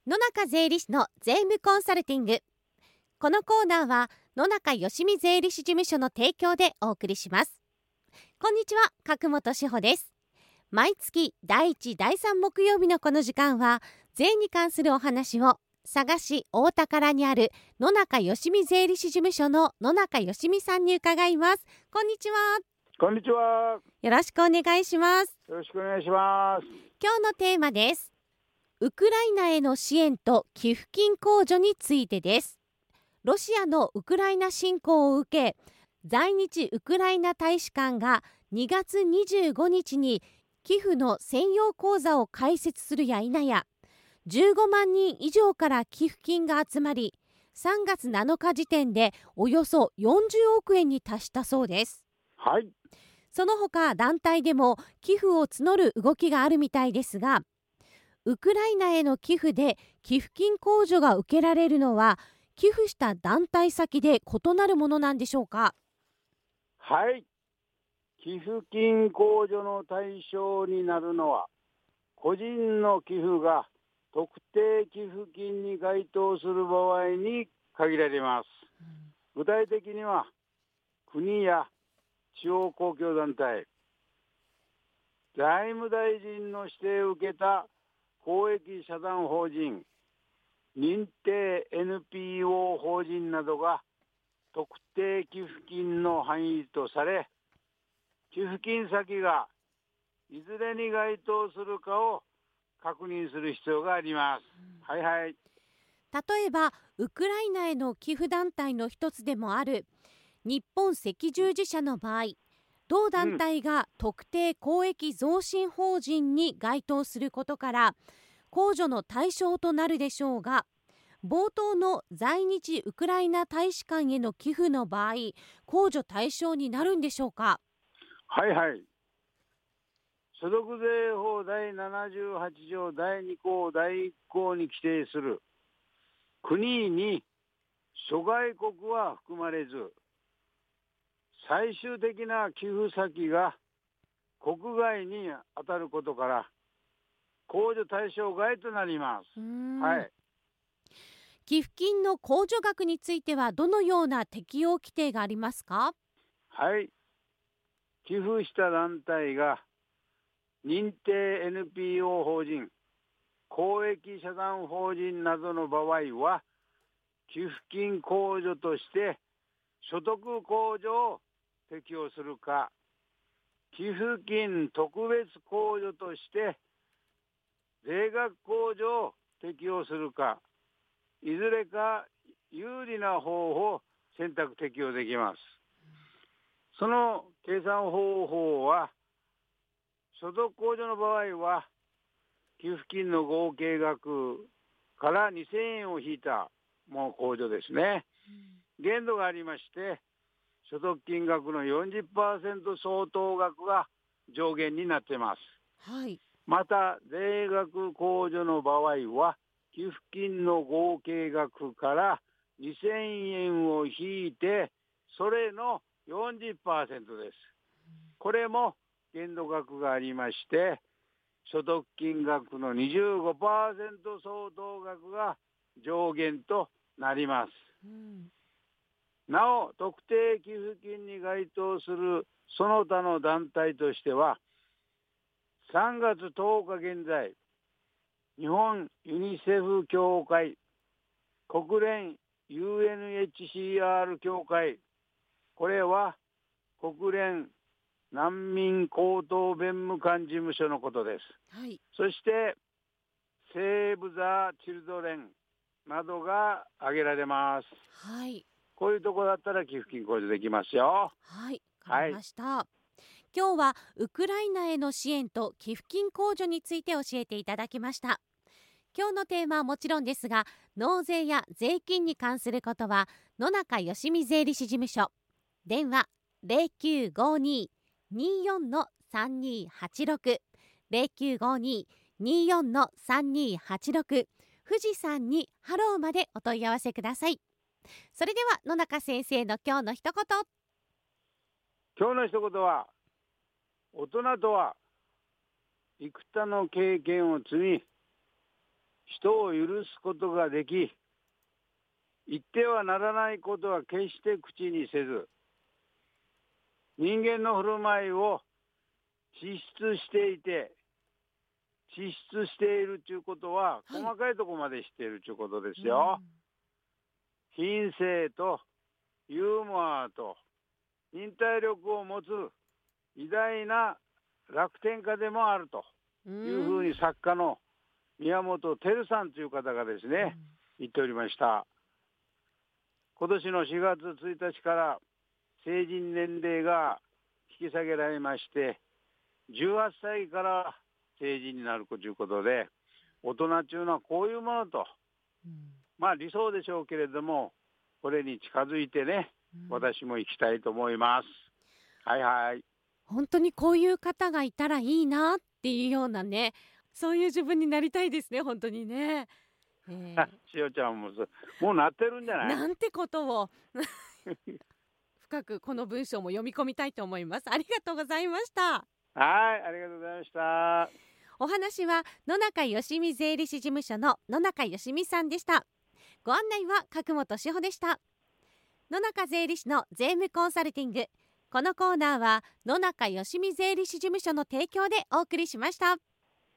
野中税理士の税務コンサルティング。このコーナーは野中よしみ税理士事務所の提供でお送りします。こんにちは、角本志保です。毎月第1、第3木曜日のこの時間は、税に関するお話を佐賀市大田原にある野中よしみ税理士事務所の野中よしみさんに伺います。こんにちは。 こんにちは。 よろしくお願いします。 よろしくお願いします。 今日のテーマです。ウクライナへの支援と寄付金控除についてです。ロシアのウクライナ侵攻を受け、在日ウクライナ大使館が2月25日に寄付の専用口座を開設するや否や、15万人以上から寄付金が集まり、3月7日時点でおよそ40億円に達したそうです。 はい。 その他団体でも寄付を募る動きがあるみたいですが、ウクライナへの寄付で寄付金控除が受けられるのは、寄付した団体先で異なるものなんでしょうか。 はい。寄付金控除の対象になるのは、個人の寄付が特定寄付金に該当する場合に限られます。具体的には、国や地方公共団体、財務大臣の指定を受けた公益社団法人、認定 NPO 法人などが特定寄付金の範囲とされ、寄付金先がいずれに該当するかを確認する必要があります。はいはい。 例えばウクライナへの寄付団体の一つでもある日本赤十字社の場合、同団体が特定公益増進法人に該当することから控除の対象となるでしょうが、冒頭の在日ウクライナ大使館への寄付の場合、控除対象になるんでしょうか。 はいはい。所得税法第78条第2項第1項に規定する国に諸外国は含まれず、最終的な寄付先が国外に当たることから控除対象外となります。はい。 寄付金の控除額についてはどのような適用規定がありますか。 はい。寄付した団体が認定 NPO 法人、公益社団法人などの場合は、寄付金控除として所得控除を適用するか、寄付金特別控除として税額控除を適用するか、いずれか有利な方法を選択適用できます。その計算方法は、所得控除の場合は、寄付金の合計額から2000円を引いたもう控除ですね。限度がありまして、所得金額の 40% 相当額が上限になっています。 はい。 また、税額控除の場合は、寄付金の合計額から2000円を引いて、それの 40% です。これも限度額がありまして、所得金額の 25% 相当額が上限となります。なお、特定寄付金に該当するその他の団体としては、3月10日現在、日本ユニセフ協会、国連 UNHCR 協会、これは国連難民高等弁務官事務所のことです。 はい。 そしてセーブ・ザ・チルドレンなどが挙げられます。 はい。 こういうところだったら寄付金控除できますよ。 はい、わかりました。今日はウクライナへの支援と寄付金控除について教えていただきました。今日のテーマはもちろんですが、納税や税金に関することは野中よしみ税理士事務所、電話 0952-24-3286 0952-24-3286 富士山にハローまでお問い合わせください。それでは野中先生の今日の一言。 今日の一言は、大人とは幾多の経験を積み、 人を許すことができ、言ってはならないことは決して口にせず、人間の振る舞いを地質していて、地質しているということは、 はい細かいところまで知っているということですよ。品性とユーモアと忍耐力を持つ偉大な楽天家でもあるというふうに作家の宮本照さんという方がですね、言っておりました。今年の4月1日から成人年齢が引き下げられまして、18歳から成人になるということで、大人というのはこういうものと、まあ理想でしょうけれども、これに近づいてね、私も行きたいと思います。はいはい。 本当にこういう方がいたらいいなっていうようなね、そういう自分になりたいですね、本当にね。 しおちゃんもうなってるんじゃない？ なんてことを深くこの文章も読み込みたいと思います。ありがとうございました。 はい、ありがとうございました。 お話は野中よしみ税理士事務所の野中よしみさんでした。ご案内は角本志保でした。野中税理士の税務コンサルティング。このコーナーは野中よしみ税理士事務所の提供でお送りしました。